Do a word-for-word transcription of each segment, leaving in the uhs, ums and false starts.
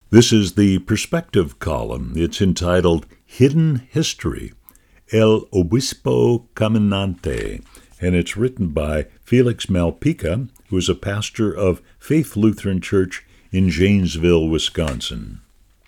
This is the perspective column. It's entitled Hidden History, El Obispo Caminante, and it's written by Felix Malpica, who is a pastor of Faith Lutheran Church in Janesville, Wisconsin.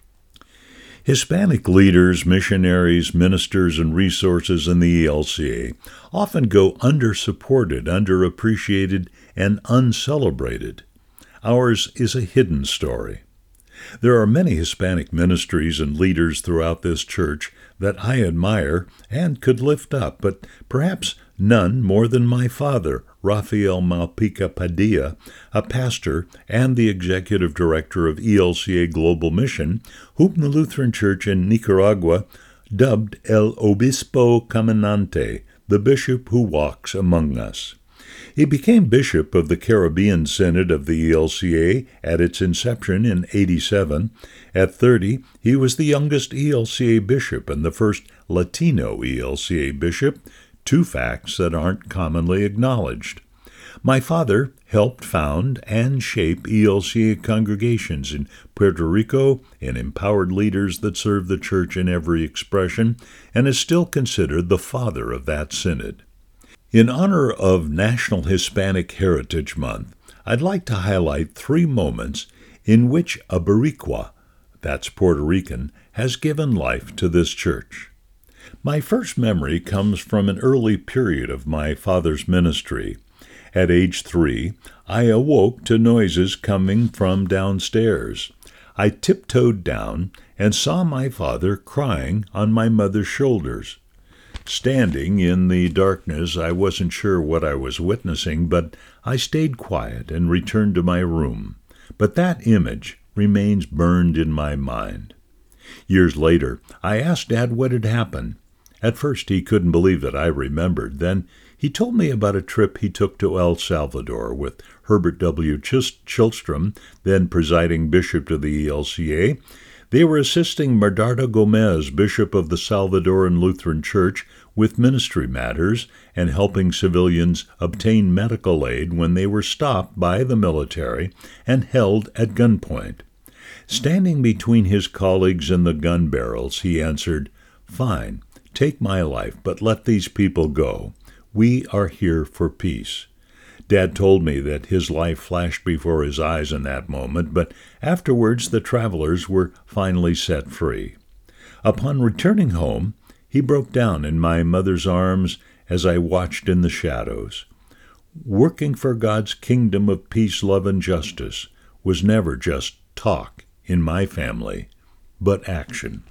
Hispanic leaders, missionaries, ministers, and resources in the E L C A often go under-supported, underappreciated, and uncelebrated. Ours is a hidden story. There are many Hispanic ministries and leaders throughout this church that I admire and could lift up, but perhaps none more than my father, Rafael Malpica Padilla, a pastor and the executive director of E L C A Global Mission, whom the Lutheran Church in Nicaragua dubbed El Obispo Caminante, the bishop who walks among us. He became bishop of the Caribbean Synod of the E L C A at its inception in eighty-seven. At thirty, he was the youngest E L C A bishop and the first Latino E L C A bishop, two facts that aren't commonly acknowledged. My father helped found and shape E L C A congregations in Puerto Rico and empowered leaders that serve the church in every expression, and is still considered the father of that synod. In honor of National Hispanic Heritage Month, I'd like to highlight three moments in which a Boricua, that's Puerto Rican, has given life to this church. My first memory comes from an early period of my father's ministry. At age three, I awoke to noises coming from downstairs. I tiptoed down and saw my father crying on my mother's shoulders. Standing in the darkness, I wasn't sure what I was witnessing, but I stayed quiet and returned to my room. But that image remains burned in my mind. Years later, I asked Dad what had happened. At first, he couldn't believe that I remembered. Then he told me about a trip he took to El Salvador with Herbert W. Chilstrom, then presiding bishop to the E L C A. They were assisting Medardo Gomez, bishop of the Salvadoran Lutheran Church, with ministry matters and helping civilians obtain medical aid when they were stopped by the military and held at gunpoint. Standing between his colleagues and the gun barrels, he answered, "Fine, take my life, but let these people go. We are here for peace." Dad told me that his life flashed before his eyes in that moment, but afterwards the travelers were finally set free. Upon returning home, he broke down in my mother's arms as I watched in the shadows. Working for God's kingdom of peace, love, and justice was never just talk in my family, but action.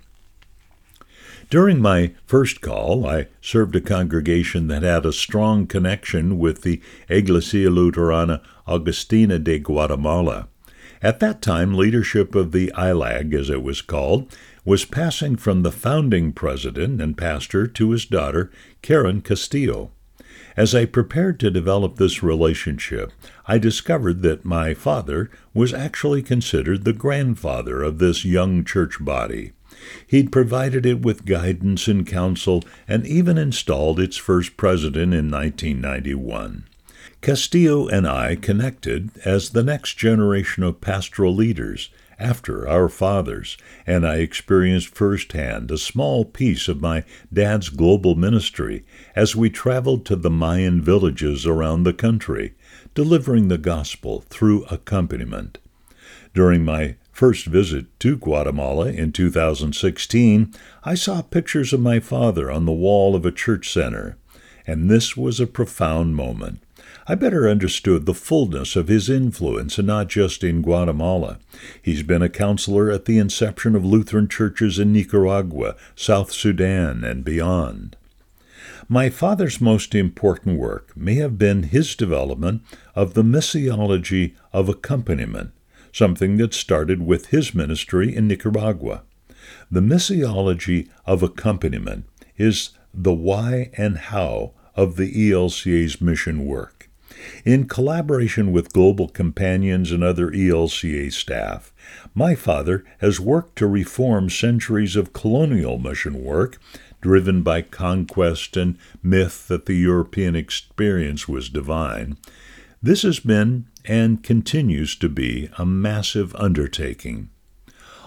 During my first call, I served a congregation that had a strong connection with the Iglesia Luterana Agustina de Guatemala. At that time, leadership of the I L A G, as it was called, was passing from the founding president and pastor to his daughter, Karen Castillo. As I prepared to develop this relationship, I discovered that my father was actually considered the grandfather of this young church body. He'd provided it with guidance and counsel and even installed its first president in nineteen ninety-one. Castillo and I connected as the next generation of pastoral leaders after our fathers, and I experienced firsthand a small piece of my dad's global ministry as we traveled to the Mayan villages around the country, delivering the gospel through accompaniment. During my first visit to Guatemala in two thousand sixteen, I saw pictures of my father on the wall of a church center, and this was a profound moment. I better understood the fullness of his influence, and not just in Guatemala. He's been a counselor at the inception of Lutheran churches in Nicaragua, South Sudan, and beyond. My father's most important work may have been his development of the missiology of accompaniment, something that started with his ministry in Nicaragua. The missiology of accompaniment is the why and how of the E L C A's mission work. In collaboration with Global Companions and other E L C A staff, my father has worked to reform centuries of colonial mission work, driven by conquest and myth that the European experience was divine. This has been and continues to be a massive undertaking.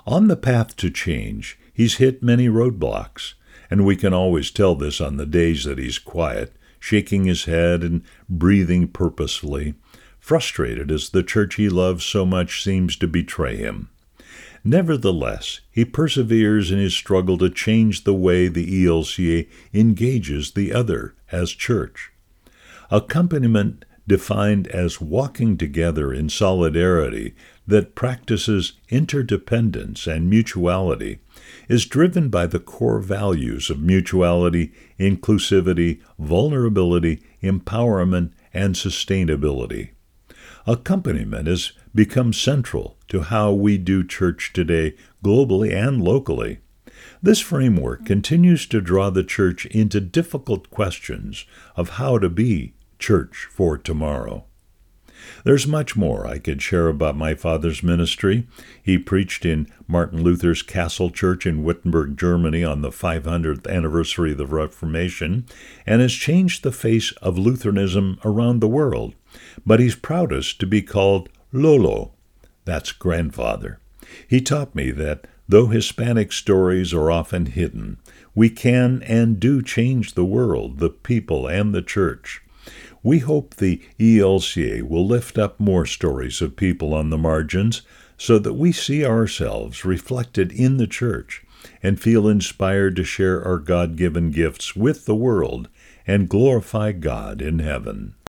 On the path to change, he's hit many roadblocks, and we can always tell this on the days that he's quiet, shaking his head and breathing purposefully, frustrated as the church he loves so much seems to betray him. Nevertheless, he perseveres in his struggle to change the way the E L C A engages the other as church. Accompaniment defined as walking together in solidarity that practices interdependence and mutuality is driven by the core values of mutuality, inclusivity, vulnerability, empowerment, and sustainability. Accompaniment has become central to how we do church today, globally and locally. This framework continues to draw the church into difficult questions of how to be church for tomorrow. There's much more I could share about my father's ministry. He preached in Martin Luther's Castle Church in Wittenberg, Germany on the five hundredth anniversary of the Reformation, and has changed the face of Lutheranism around the world. But he's proudest to be called Lolo. That's grandfather. He taught me that though Hispanic stories are often hidden, we can and do change the world, the people, and the church. We hope the E L C A will lift up more stories of people on the margins so that we see ourselves reflected in the church and feel inspired to share our God-given gifts with the world and glorify God in heaven.